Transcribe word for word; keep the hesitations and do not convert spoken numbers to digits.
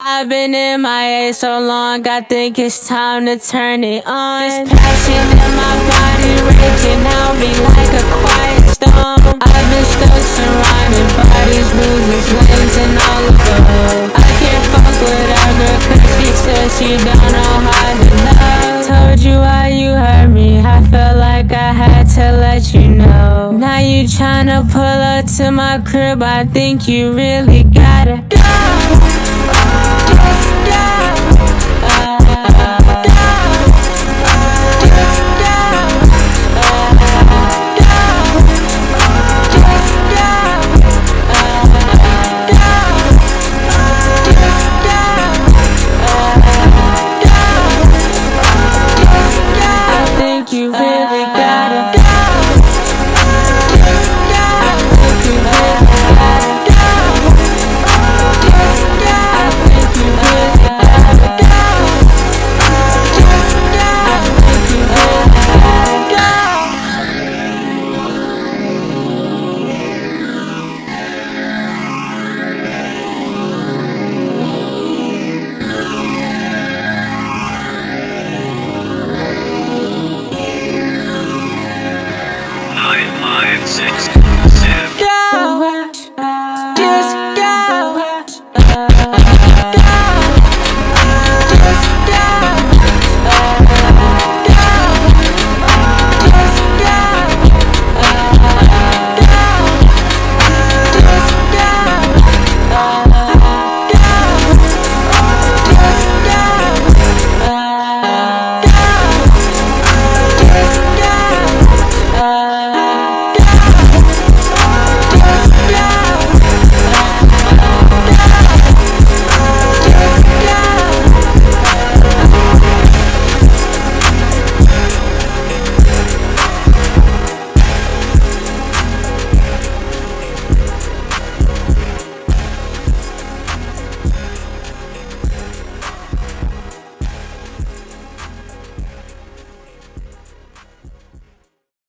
I've been in my A so long, I think it's time to turn it on. This passion in my body raging out me like a quiet storm. I've been stuck surrounded by these losers, lanes and all of those. I can't fuck with her girl cause she said she don't know how to love. Told you why you hurt me, I felt like I had to let you know. Now you tryna pull up to my crib, I think you really gotta go. You really gotta go. Six, seven. Go, just go, go.